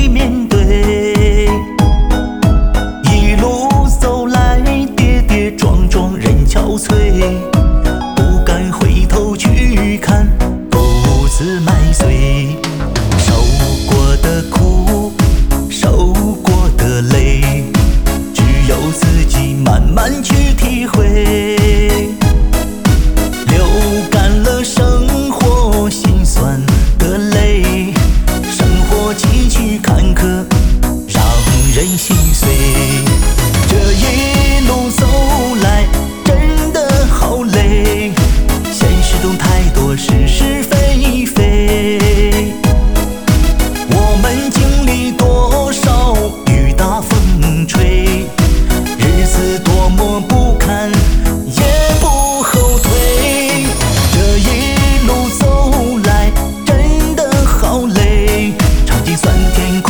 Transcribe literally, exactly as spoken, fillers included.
面对。一路走来，跌跌撞撞人憔悴，不敢回头去看，独自麦穗。受过的苦，受过的累，只有自己慢慢去体会。流干了生活辛酸的泪，生活崎岖坎坷，让人心碎。这一路走来，真的好累，现实中太多是是非非。我们经历多少雨打风吹，日子多么不堪，也不后退。这一路走来，真的好累，尝尽酸甜苦